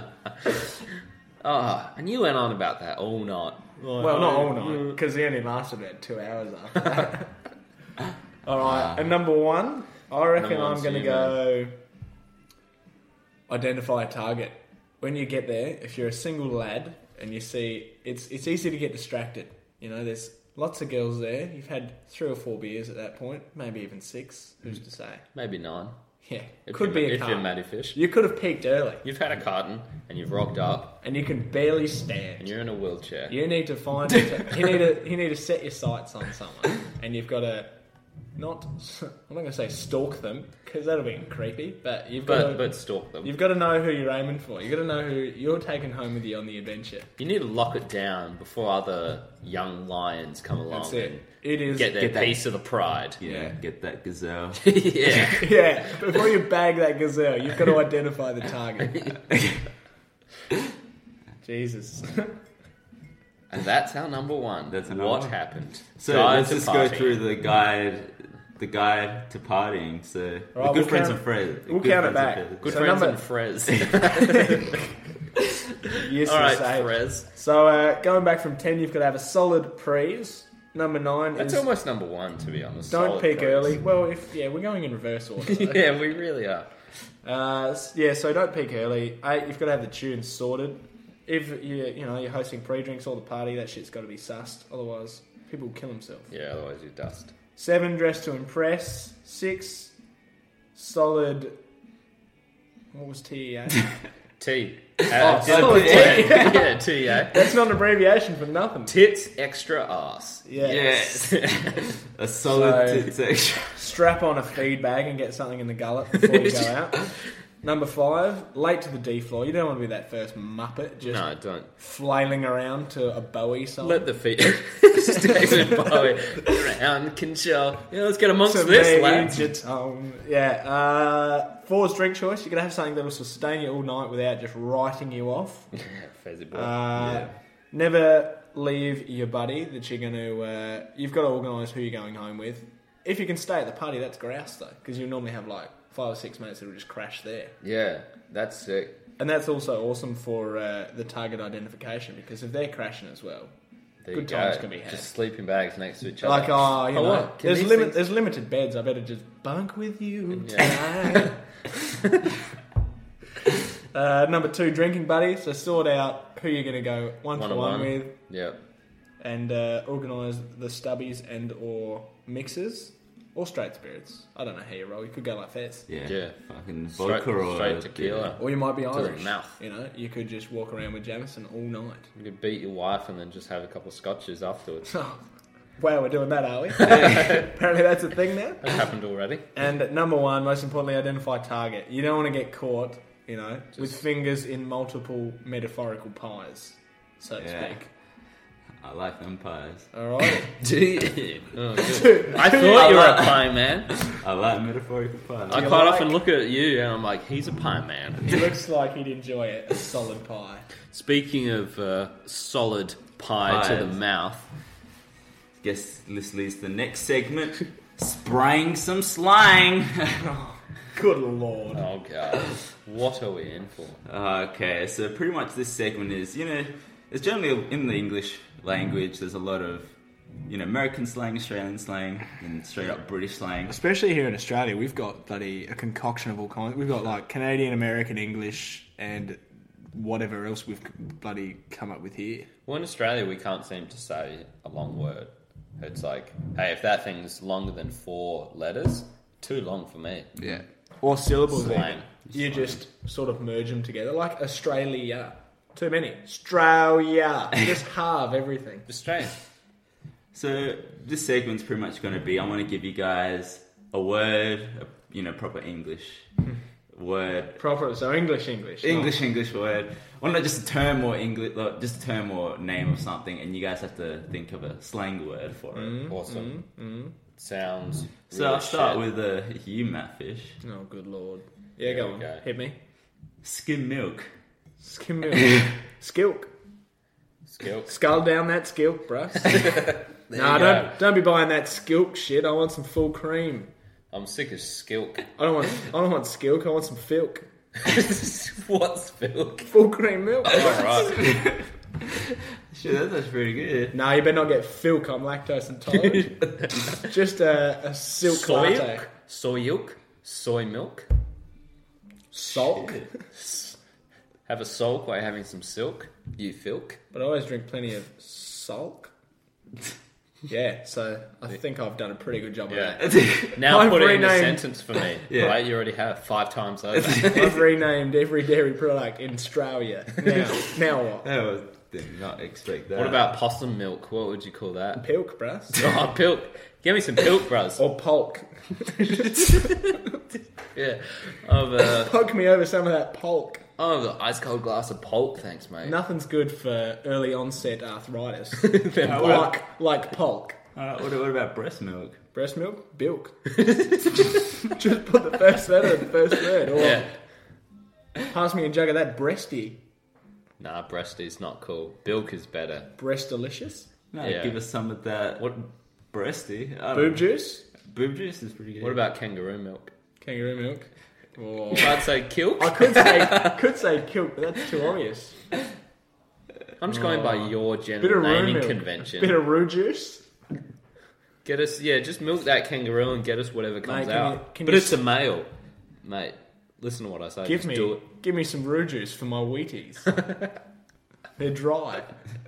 Oh, and you went on about that all night. Well, not all night, because he only lasted about two hours after that. All right, and number one, I reckon Number I'm one's going to you, go identify a target. When you get there, if you're a single lad and you see, it's it's easy to get distracted. You know, there's lots of girls there. You've had three or four beers at that point, maybe even six. Who's to say? Maybe nine. Yeah, If could you're, be a if you're car. Matty Fish. You could have peaked early, You've had a carton, and you've rocked up, and you can barely and stand. you're in a wheelchair. You need to find. you need to you need to set your sights on someone, and you've got to not. I'm not going to say stalk them because that'll be creepy. But you've got But, to, but stalk them. you've got to know who you're aiming for. You've got to know who you're taking home with you on the adventure. You need to lock it down before other young lions come along That's it. and It is. get their Get that- piece of the pride. Yeah, Yeah. get that gazelle. yeah. Yeah, before you bag that gazelle, you've got to identify the target. Jesus. Uh, And that's our number one. That's our what number one. happened. So Guide let's to just go partying. through the guide, the guide to partying. So Right, the we'll good friends count- and friends. we'll good count it friends back. and Good So friends number- and Frez. Yes, All right, say. Frez. So uh, going back from ten, you've got to have a solid prees. Number nine That's is almost number one, to be honest. don't Solid peak praise. early. Well, if yeah, we're going in reverse order. though. yeah, we really are. Uh, s- yeah, so don't peak early. Eight, you've got to have the tunes sorted. If you you know you're hosting pre-drinks or the party, that shit's got to be sussed. Otherwise, people will kill themselves. Yeah, otherwise you dust. Seven, dress to impress. Six, solid. What was T E A? T. Oh, Uh, solid T. T. Yeah, T, yeah. That's not an abbreviation for nothing. Tits extra ass. Yes. Yes. A solid So- tits extra. Strap on a feed bag and get something in the gullet before you go out. Number five, late to the D floor. You don't want to be that first muppet just No, don't. flailing around to a Bowie song. Let the feet. David Bowie. Ground control. Yeah, let's get amongst To this, me, lads. your tone. Yeah. Uh, four's drink choice. You're going to have something that will sustain you all night without just writing you off. Fezzy boy. Uh, Yeah. Never leave your buddy that you're going to... Uh, you've got to organise who you're going home with. If you can stay at the party, that's grouse, though. Because you normally have, like, five or six mates that will just crash there. yeah, that's sick. And that's also awesome for uh, the target identification, because if they're crashing as well... There Good you times go. can be had. Just sleeping bags next to each other. Like, oh, you Oh, know, what? Can there's these limit, things- there's limited beds. I better just bunk with you Yeah. tonight. uh, number two, drinking buddy. So sort out who you're going to go one, One for on one, one. with, Yep. and uh, organise the stubbies and or mixers or straight spirits. I don't know how you roll. You could go like Fez, Yeah. Yeah. Fucking Straight, vodka or straight tequila. or you might be To the Irish. mouth. You know, you could just walk around with Jameson all night. You could beat your wife and then just have a couple of scotches afterwards. Oh, wow, we're doing that, are we? Apparently, that's a thing now. That happened already. And number one, most importantly, identify target. You don't want to get caught, you know, with Just- fingers in multiple metaphorical pies, so to Yeah. speak. I like them pies. All right. Do you? Oh, good. I thought you were a pie man. I like metaphorical pies. I you quite like- often look at you and I'm like, he's a pie man. He looks like he'd enjoy it, a solid pie. Speaking of uh, solid pie to the Pies. mouth, Guess this leads to the next segment. Spraying some slang. Good lord. oh god, what are we in for? Okay, so pretty much this segment is, you know, it's generally in the English language. There's a lot of you know, American slang, Australian slang, and straight up British slang. Especially here in Australia, we've got bloody a concoction of all kinds. We've got like Canadian, American, English, and whatever else we've bloody come up with here. Well, in Australia, we can't seem to say a long word. It's like, hey, if that thing's longer than four letters, too long for me. Yeah. Or syllables. Slang. Even. You just sort of merge them together, like Australia. Too many. Australia. Just halve everything. Australian. So this segment's pretty much going to be, I want to give you guys a word, a, you know, proper English word. Proper, so English, English. English, not... English word. Well, not just a term or English, like, just a term or name of something, and you guys have to think of a slang word for it. Mm, awesome. Mm, mm. Sounds. So really I'll start shit. with uh, you, Mattfish. Oh, good lord. Yeah, There go we on. go. Hit me. Skim milk. Skim milk. Skilk. Skilk. Skull down that skilk, bruh. There Nah, you don't go. don't be buying that skilk shit. I want some full cream. I'm sick of skilk. I don't want I don't want skilk. I want some filk. What's filk? Full cream milk. Alright. Shit, that- that's pretty good. Nah, you better not get filk. I'm lactose intolerant. Just a, a silk Soy latte. milk? Soy milk? Soy milk? Sulk. Have a sulk while you're having some silk? You filk? But I always drink plenty of sulk. Yeah, so I think I've done a pretty good job Yeah. of that. Now I've put it in a renamed- sentence for me. Yeah. Right? You already have five times over. I've renamed every dairy product in Australia. Now, now what? I was- did not expect that. What about possum milk? What would you call that? Pilk, bruh. Oh, pilk. Give me some pilk, bros. Or polk. Yeah. Of uh, Poke me over some of that polk. oh, the ice cold glass of polk, thanks, mate. Nothing's good for early onset arthritis. Uh, what, like, like polk. uh, what, what about breast milk? Breast milk? Bilk. Just put the first letter in the first word. Or Yeah. pass me a jug of that breasty. Nah, breasty's not cool. Bilk is better. Breast delicious. No, Yeah. give us some of that. What? Breasty? I don't Boob know. juice. Boob juice is pretty good. What about kangaroo milk? Kangaroo milk. Or... I'd say kilk. I could say could say kilk, but that's too obvious. I'm just going by your Bit general of roux naming milk. convention. Bit of roux juice. Get us, yeah, just milk that kangaroo and get us whatever comes Mate, can out. you- can but you it's a male, mate. Listen to what I say. Give just me do it. give me some roux juice for my Wheaties. They're dry.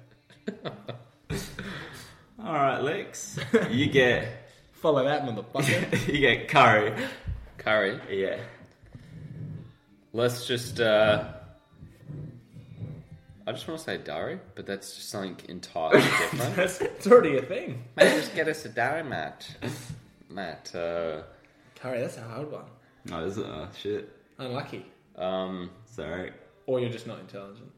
All right, Lex. You get Follow that, motherfucker. you get curry. Curry. Yeah. Let's just. uh I just want to say durry, but that's just something entirely different. That's it's already a thing. Mate, just get us a durry, Matt. Matt. Uh, Curry, that's a hard one. No, this is oh shit. Unlucky. um. Sorry. Or you're just not intelligent.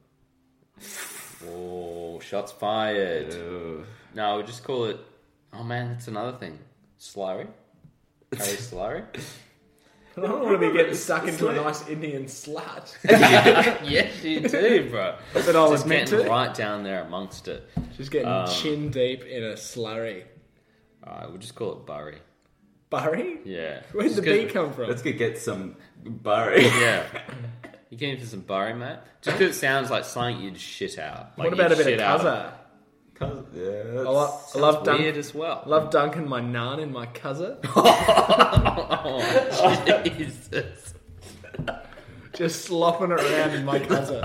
Oh, shots fired. Ew. No, we'll just call it. Oh man, that's another thing. Slurry. Curry slurry. I don't want to be getting stuck into a nice Indian slut. Yes, you do, bro. That I was Just meant getting to. right down there amongst it. Just getting Um, chin deep in a slurry. Alright, we'll just call it burry. Burry? Yeah. Where'd Just the bee get- come from? Let's go get some burry. Yeah. You came for some burry, mate? Just because it sounds like something you'd shit out. Like What about a you'd bit shit of out cuzza? Cause, yeah, that's, I, lo- I Sounds love, dunk- weird as well. love dunking my naan in my cuzza. Oh, Jesus. Just slopping it around in my cuzza.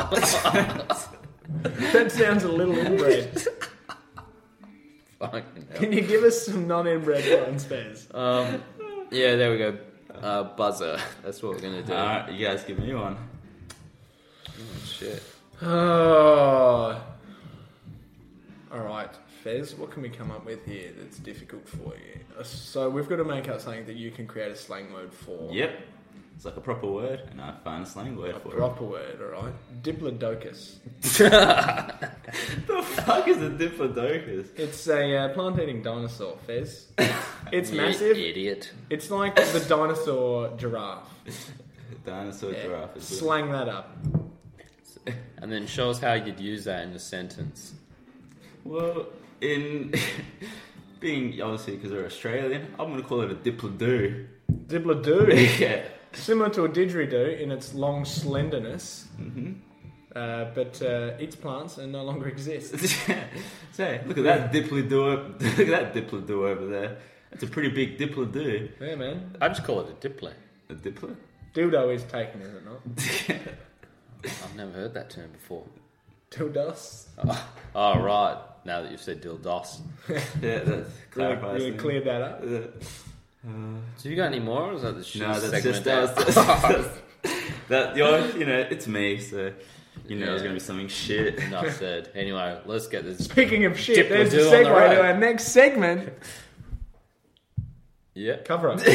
That sounds a little inbred. Fucking hell. Can you give us some non-inbred ones, Fez? Um, yeah, there we go. Uh, buzzer. That's what we're gonna do. Alright, you guys give me one. Oh, shit. Oh. Alright, Fez, what can we come up with here that's difficult for you? Uh, So we've got to make up something that you can create a slang word for. Yep. It's like a proper word, and I find a slang word A for proper word, alright? Diplodocus. it. The fuck is a diplodocus? It's a uh, plant-eating dinosaur, Fez. It's You massive. idiot. It's like the dinosaur giraffe. Dinosaur Yeah. giraffe is Slang that up. And then show us how you'd use that in a sentence. Well, in being obviously because they're Australian, I'm gonna call it a diplodoo. Diplodoo. Yeah. Similar to a didgeridoo in its long slenderness. Mm-hmm. uh, but uh, eats plants and no longer exists. So, look at that dipply-do. Look at that dipply-do over there. That's a pretty big dipply-do. Yeah, man. I just call it a dippler. A dippler? Dildo is taken, is it not? I've never heard that term before. Dildos. Oh, oh right. Now that you've said dildos. Yeah, that Really, clarifies really things. cleared that up. Uh, So you got any more, or is that the shit no, that's segment? just that. that you're, you know, it's me, so you know Yeah. it's gonna be something shit. Enough said. Anyway, let's get this. Speaking of shit, Diplo there's a do on the segue road. to our next segment. Yeah. Cover up.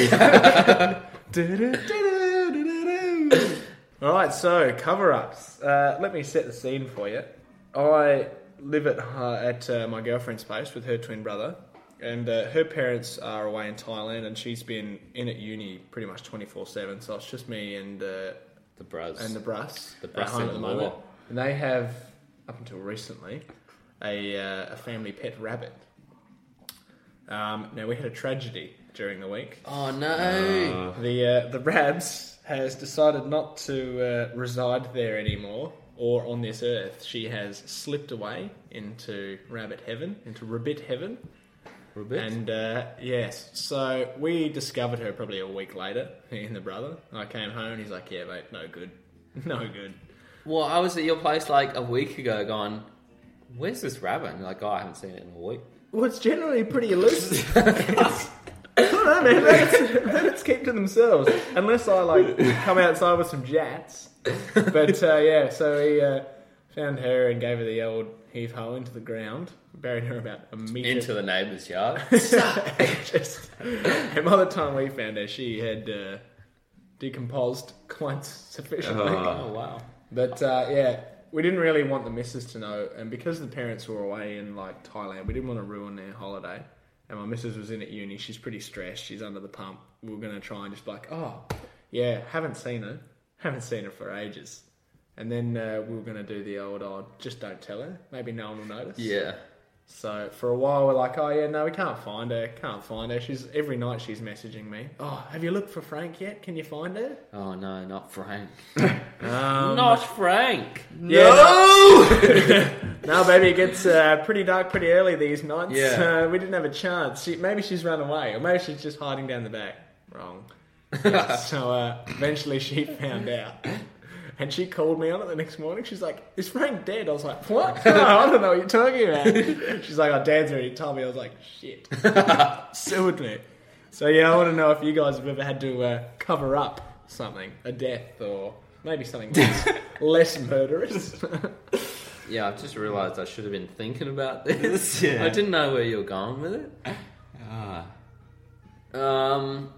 Alright, so cover ups. Uh, let me set the scene for you. I live at uh, at uh, my girlfriend's place with her twin brother, and uh, her parents are away in Thailand, and she's been in at uni pretty much twenty-four seven, so it's just me and uh, The bros. and the brass The at brass home in at the the moment. law. And they have, up until recently, a, uh, a family pet rabbit. Um, now, we had a tragedy during the week. Oh no. Uh, The uh, the Rabs has decided not to uh, reside there anymore, or on this earth. She has slipped away into rabbit heaven, into rabbit heaven. Rabbit? And uh, yes, so we discovered her probably a week later, me and the brother. I came home and he's like, yeah, mate, no good. No good. Well, I was at your place like a week ago going, where's this rabbit? And you're like, oh, I haven't seen it in a week. Well, it's generally pretty elusive. It's- I don't know, man. Rabbits, rabbits keep to themselves. Unless I, like, come outside with some jats. But, uh, yeah, so we uh, found her and gave her the old heave-ho into the ground. Buried her about a metre. Into the neighbour's yard. Just, and by the time we found her, she had uh, decomposed quite sufficiently. Oh. Oh, wow. But, uh, yeah, we didn't really want the missus to know. And because the parents were away in, like, Thailand, we didn't want to ruin their holiday. And my missus was in at uni. She's pretty stressed. She's under the pump. We were going to try and just be like, oh, yeah, haven't seen her. Haven't seen her for ages. And then uh, we were going to do the old, oh, just don't tell her. Maybe no one will notice. Yeah. So for a while we're like, oh yeah, no, we can't find her. Can't find her. She's every night she's messaging me. Oh, have you looked for Frank yet? Can you find her? Oh no, not Frank. Um, Not Frank. Yeah, no, no, baby, it gets uh, pretty dark pretty early these nights. Yeah. Uh, we didn't have a chance. She, maybe she's run away, or maybe she's just hiding down the back. Wrong. Yeah, so uh, eventually she found out. And she called me on it the next morning. She's like, is Frank dead? I was like, what? No, I don't know what you're talking about. She's like, oh, Dad's already told me. I was like, shit. Sued me. So, yeah, I want to know if you guys have ever had to uh, cover up something, a death, or maybe something less, less murderous. Yeah, I've just realised I should have been thinking about this. Yeah. I didn't know where you were going with it. Ah. Um.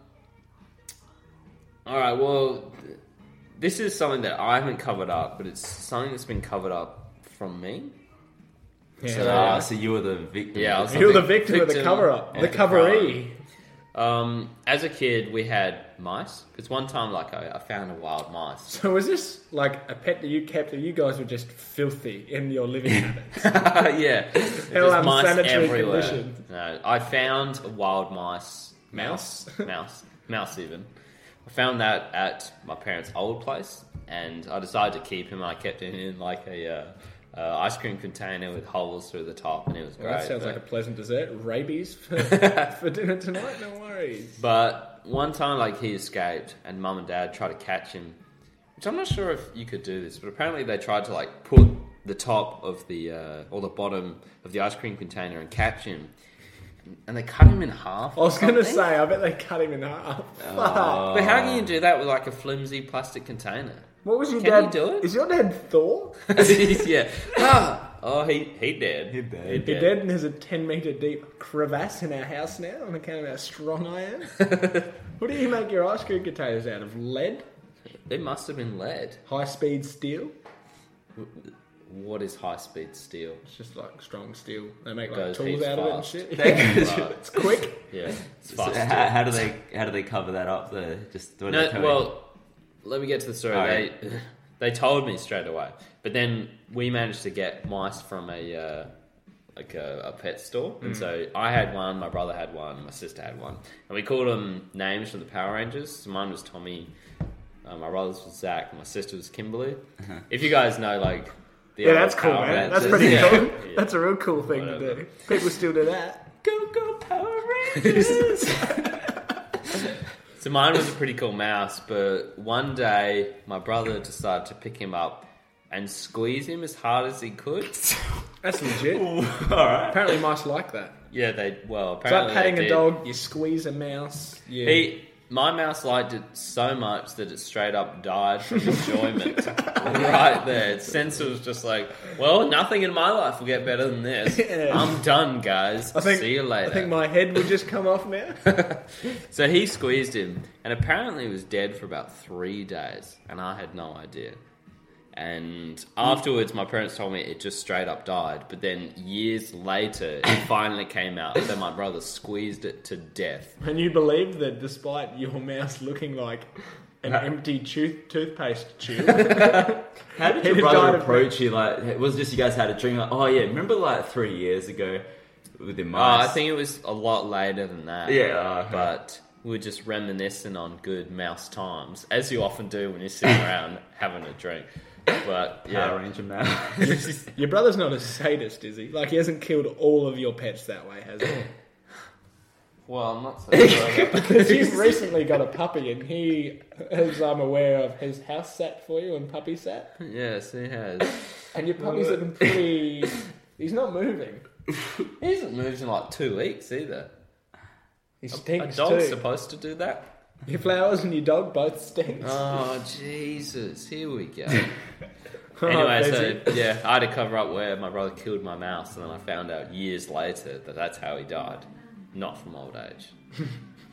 All right. Well, th- this is something that I haven't covered up, but it's something that's been covered up from me. Yeah. So- Ah, so you were the victim. Yeah, I was You're the Victim- victim of the victim cover-up, of the the coveree. Um, as a kid, we had mice. Because one time, like, I, I found a wild mice. So was this like a pet that you kept, or you guys were just filthy in your living habits? Yeah, Hell, there's mice unsanitary everywhere. conditions. No, I found a wild mice. Mouse? mouse, mouse even. I found that at my parents' old place, and I decided to keep him. I kept him in like a uh, uh, ice cream container with holes through the top, and it was Well, great. that sounds but, like a pleasant dessert. Rabies for, for dinner tonight? No worries. but one time, like, he escaped, and Mum and Dad tried to catch him, which I'm not sure if you could do this, but apparently they tried to like put the top of the uh, or the bottom of the ice cream container and catch him. And they cut him in half. I was going to something. say, I bet they cut him in half. Fuck. But how can you do that with like a flimsy plastic container? What was your Can dad? you do it? Is your dad Thor? Yeah. Ah, oh, he he dead. He dead. He Your dead. dad has a ten metre deep crevasse in our house now on account of how strong I am. What do you make your ice cream containers out of? Lead? It must have been lead. High speed steel? What is high speed steel? It's just like strong steel. They make like Goes tools heaps out of it and fast. shit. That goes- Right. It's quick. Yeah, it's So fast. how, steel. how do they how do they cover that up? Though? Just what do No, they tell you? well, let me get to the story. Alright. They they told me straight away, but then we managed to get mice from a uh, like a, a pet store, and so I had one, my brother had one, my sister had one, and we called them names from the Power Rangers. So mine was Tommy, Uh, my brother's was Zach. And my sister was Kimberly. If you guys know, like, the Yeah, old that's cool, Power man. Rangers, That's pretty yeah, cool. yeah. That's a real cool thing to Whatever. do. People still do that. Go go Power Rangers! So mine was a pretty cool mouse, but one day my brother decided to pick him up and squeeze him as hard as he could. That's legit. All right. Apparently mice like that. Yeah, they well It's apparently like patting they a did. dog, you squeeze a mouse. Yeah. He, my mouse liked it so much that it straight up died from enjoyment. Right there, its sensor was just like, well, nothing in my life will get better than this. Yeah. I'm done, guys. I think, See you later. I think my head would just come off now. So he squeezed him, and apparently he was dead for about three days, and I had no idea. And afterwards, my parents told me it just straight up died. But then years later, it finally came out that my brother squeezed it to death. And you believe that despite your mouse looking like an empty tooth toothpaste tube. How did He your died brother of- approach you? Like, it was just you guys had a drink? Like, oh yeah, remember like three years ago with your Oh, mice? I think it was a lot later than that. Yeah, uh, But we were just reminiscing on good mouse times, as you often do when you're sitting around having a drink. But Power yeah, Ranger mouse. Your brother's not a sadist, is he? Like, he hasn't killed all of your pets that way, has he? well, I'm not so sure about Because you've recently got a puppy, and he, as I'm aware of, has house sat for you and puppy sat. Yes, he has. And your puppy's looking pretty... He's not moving. He hasn't moved in like two weeks either. He A stinks dog's too. supposed to do that? Your flowers and your dog both stink. Oh, Jesus. Here we go. Oh, Anyway, Bezzy. so yeah, I had to cover up where my brother killed my mouse, and then I found out years later that that's how he died, not from old age.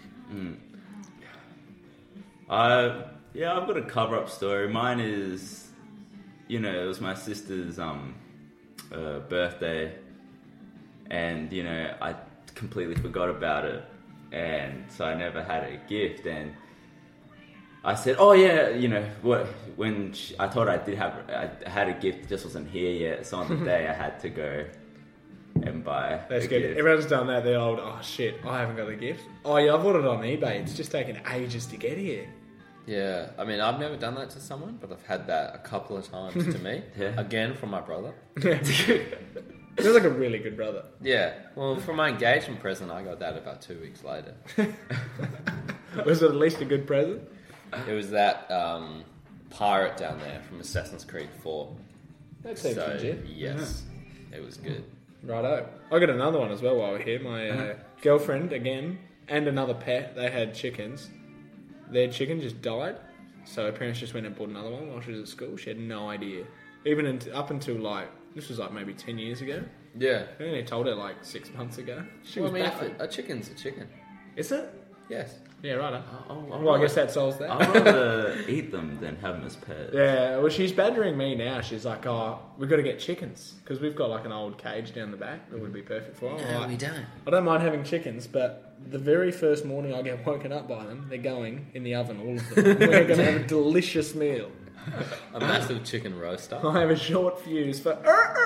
Uh, yeah, I've got a cover-up story. Mine is, you know, it was my sister's um, uh, birthday, and you know, I completely forgot about it, and so I never had a gift. And I said, "Oh yeah, you know what?" When she, I told her I did have, I had a gift, it just wasn't here yet. So on the day, I had to go and buy That's a good. gift. Everyone's done that. The old, oh shit, I haven't got a gift. Oh yeah, I've ordered it on eBay. It's just taken ages to get here. Yeah, I mean, I've never done that to someone, but I've had that a couple of times to me. Yeah. Again, from my brother. Feels like a really good brother. Yeah, well, for my engagement present, I got that about two weeks later. Was it at least a good present? It was that um, pirate down there from Assassin's Creed four. That seems So, legit. yes, it was good. Righto. I got another one as well while we're here. My uh, girlfriend, again, and another pet, they had chickens. Their chicken just died, so her parents just went and bought another one while she was at school. She had no idea. Even in, up until, like, this was like maybe ten years ago. Yeah. I only told her like six months ago. She Well, was I mean, baffled. a, a chicken's a chicken. Is it? Yes. Yeah, righto. Oh, Well, I guess that solves that. I'd rather eat them than have them as pets. Yeah, well, she's badgering me now. She's like, oh, we've got to get chickens. Because we've got like an old cage down the back that would be perfect for them. I'm like, don't. I don't mind having chickens, but the very first morning I get woken up by them, they're going in the oven, all of them. We're going to have a delicious meal. A massive chicken roaster. I have a short fuse for...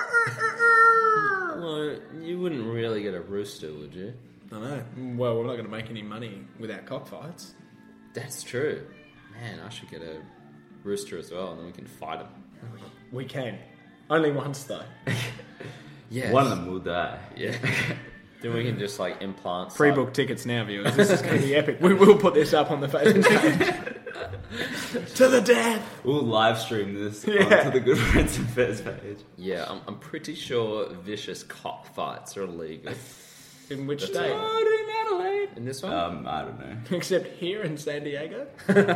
Well, you wouldn't really get a rooster, would you? I know. Well, we're not going to make any money without cockfights. That's true. Man, I should get a rooster as well, and then we can fight them. We can. Only once, though. Yeah. One of them will die. Yeah. Then we can just like implant. Free some- book tickets now, viewers. This is going to be epic. We will put this up on the Facebook page. To the death! We'll live stream this Yeah. onto the Good Friends and Fairs page. Yeah, I'm, I'm pretty sure vicious cockfights are illegal. In which That's state? Adelaide. In this one? Um, I don't know. Except here in San Diego.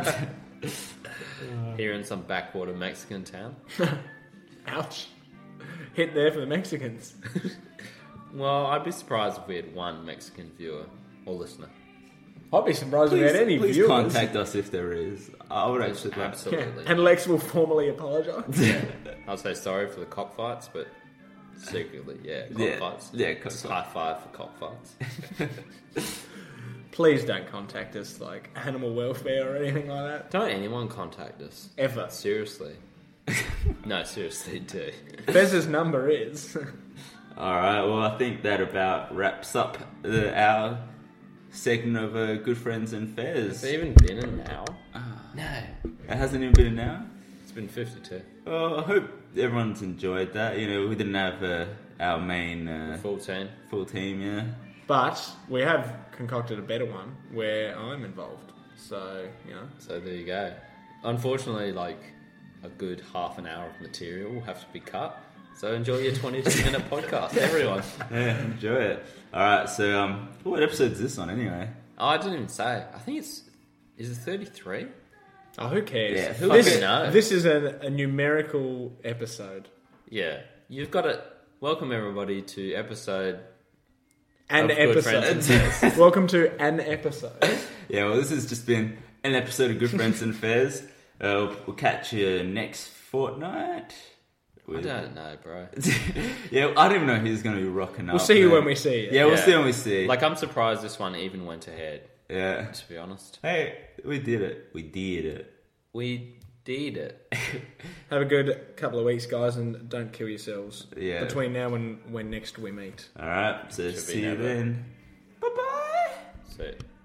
Here in some backwater Mexican town. Ouch. Hit there for the Mexicans. Well, I'd be surprised if we had one Mexican viewer or listener. I'd be surprised if we Please, had any please viewers. contact us if there is. I would actually like Yeah. Absolutely. And Lex will formally apologise. I'll say sorry for the cockfights, but secretly, yeah, Yeah, cockfights. yeah, Just cockfights. high five for cockfights. Please don't contact us like animal welfare or anything like that. Don't anyone contact us. Ever. Seriously. No, seriously, do. Bez's number is... Alright, well, I think that about wraps up the, our segment of uh, Good Friends and Fairs. Has it even been an hour? No. It hasn't even been an hour. It's been fifty-two. Oh, I hope everyone's enjoyed that. You know, we didn't have uh, our main uh, Full team. full team, yeah. But we have concocted a better one where I'm involved. So, you know. So there you go. Unfortunately, like a good half an hour of material will have to be cut. So enjoy your twenty-two minute podcast, everyone. Yeah, enjoy it. All right, so um, what episode is this on anyway? Oh, I didn't even say. I think it's is it thirty-three? Oh, who cares? Yeah, who this, fucking knows? This is a, a numerical episode. Yeah, you've got to welcome everybody to episode. An Of Good episode. Friends and Welcome to an episode. Yeah, well, this has just been an episode of Good Friends and Fairs. Uh, we'll catch you next fortnight. I don't know, bro. Yeah, I don't even know who's going to be rocking up. We'll see you man. when we see you. Yeah, we'll Yeah. see when we see. Like, I'm surprised this one even went ahead. yeah. To be honest, Hey, we did it. We did it. we did it. Have a good couple of weeks, guys, and don't kill yourselves. Yeah. Between now and when next we meet. All right, so Should be see you never. then. Bye bye. So.